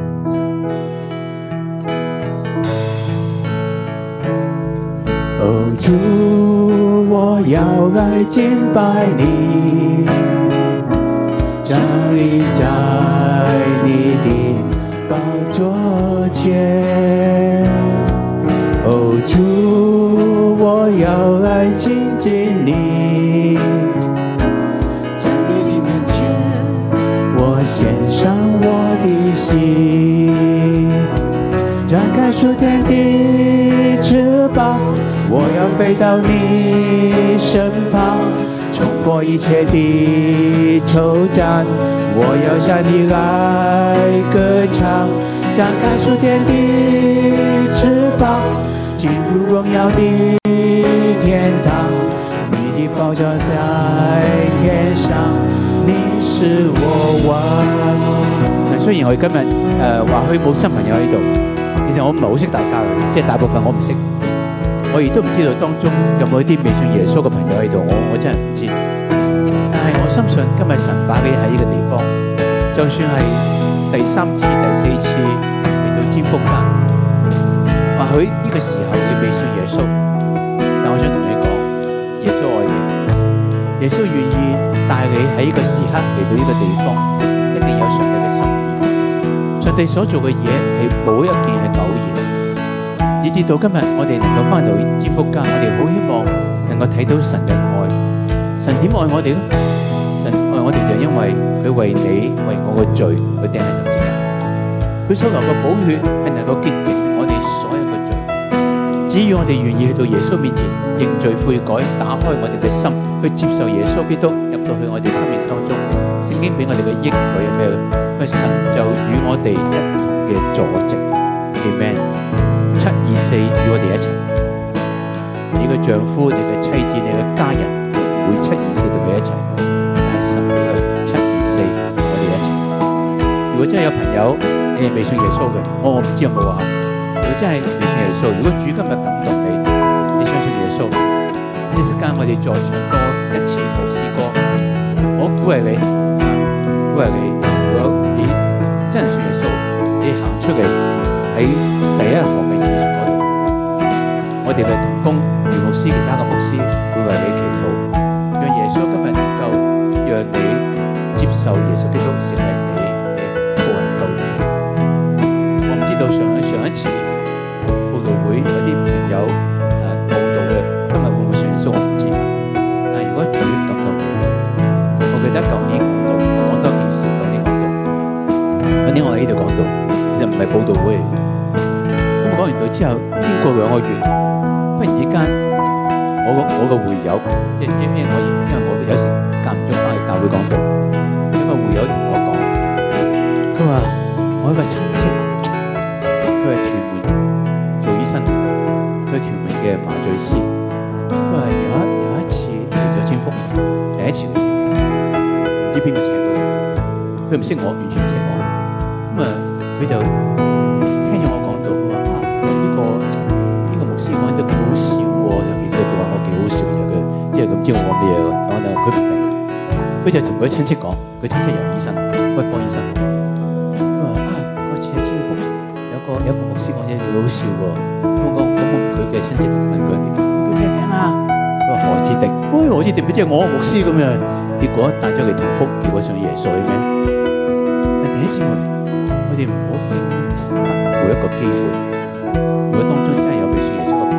哦，主，我要來敬拜你，站立在你的寶座前。哦，主，我要來親近你，在你的面前，我獻上我的心，展開屬天的翅膀，我要飛到你身旁，衝過一切的挑戰，我要向你來歌唱，展開屬天的翅膀，進入榮耀的天堂，你的寶座在天上，你是我王。雖然我哋今日誒或許冇新朋友喺度，其實我唔係好識大家嘅，即係大部分我唔識。我亦都唔知道當中有冇一啲未信耶穌嘅朋友喺度，我我真係唔知。但係我深信今日神擺你喺呢個地方，就算係第三次、第四次嚟到占卜間，或許呢個時候你未信耶穌，但我想同你講，耶穌愛你，耶穌願意帶你喺呢個時刻嚟到呢個地方，一定有上帝嘅心意。上帝所做嘅嘢係冇一件係偶然。以至到今日，我哋能夠翻到占卜間，我哋好希望能夠睇到神嘅愛。神點愛我哋咧？神愛我哋就因為佢為你、為我嘅罪，佢釘喺十字架。佢所流嘅寶血係能夠潔淨我哋所有嘅罪。只要我哋願意去到耶穌面前認罪悔改，打開我哋嘅心，去接受耶穌基督入到去我哋生命當中。聖經俾我哋嘅應許係咩咧？因為神就與我哋一同嘅坐席。Amen。七二四與我哋一齊，你嘅丈夫、你嘅妻子、你嘅家人唔會七二四同你一齊，但係神佢七二四我哋一齊。如果真係有朋友你係未信耶穌嘅，我我唔知有冇啊。如果真係未信耶穌，如果主今日感動你，你相信耶穌，呢時間我哋再唱多一次首詩歌，我鼓勵你，鼓勵你，如果你真係信耶穌，你行出嚟喺第一行嘅。我哋嘅同工余牧師，其他嘅牧師會為你祈禱，讓耶穌今日能夠讓你接受耶穌基督成為你嘅個人救主。我唔知道上上一次佈道會有啲朋友誒報道嘅，今日會唔會信耶穌我唔知。但係如果主感動你，我記得舊年講到講多件事，舊年講到，舊年我喺呢度講到，其實唔係佈道會。咁我講完到之後，經過兩個月。忽然之間，我個我個會友，因因因我因為我有時間唔中翻去教會講道，有個會友同我講，佢話我一個親戚，佢係屯門做醫生，佢係屯門嘅麻醉師，佢話有一有一次嚟咗占卜，第一次嚟，唔知邊個請佢，佢唔識我，完全唔識我，咁啊佢就聽咗我講道，佢話啊呢個。講得幾好笑喎！有幾句佢話我幾好笑，就佢即係佢唔知我講咩嘢，講到佢唔明，佢就同佢親戚講，佢親戚又係醫生，骨科醫生。佢話啊，嗰次喺超福有個有個牧師講嘢幾好笑喎。咁我咁佢嘅親戚就問佢：佢叫咩名啊？佢話何志迪。喂，何志迪咪即係我牧師咁樣。結果帶咗佢同福，結果上耶穌咩？但係弟兄姊妹，我哋唔好輕視每一個機會。如果當中真係有未信耶穌嘅朋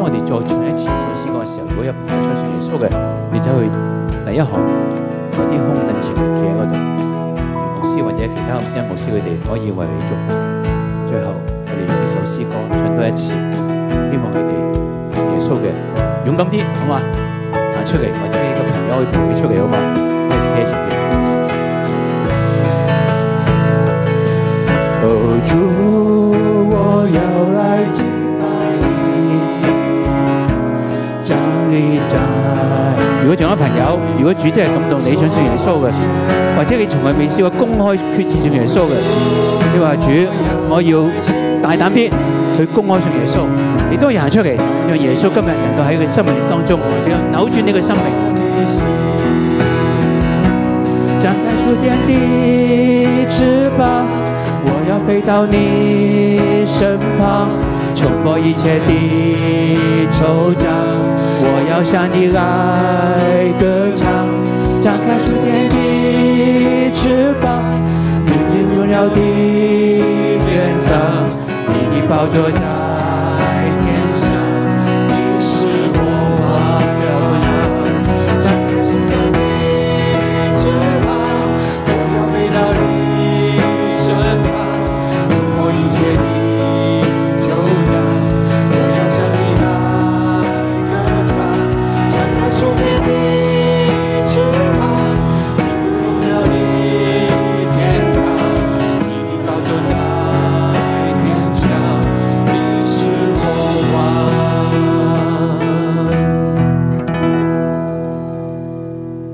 當我哋再唱一次首詩歌嘅時候，如果有朋友想信耶穌嘅，你走去第一行嗰啲空凳前面企喺嗰度，牧師或者其他音牧師佢哋可以為你祝福。最後我哋用呢首詩歌唱多一次，希望你哋耶穌嘅勇敢啲，好嘛？行出嚟，或者呢個朋友可以陪你出嚟，好嘛？我哋企喺前邊。哦，主，我要來敬拜你，將你在。如果仲有朋友，如果主真係感動你想信耶穌嘅，或者你從來未試過公開決志信耶穌嘅，你話主，我要大膽啲去公開信耶穌，你都要行出嚟，讓耶穌今日能夠喺佢生命當中，能夠扭轉你嘅生命。張開數天的翅膀，我要飛到你身旁，衝破一切的惆悵，我要向你來歌唱。張開數天的翅膀，自己榮耀的原唱，你的寶座上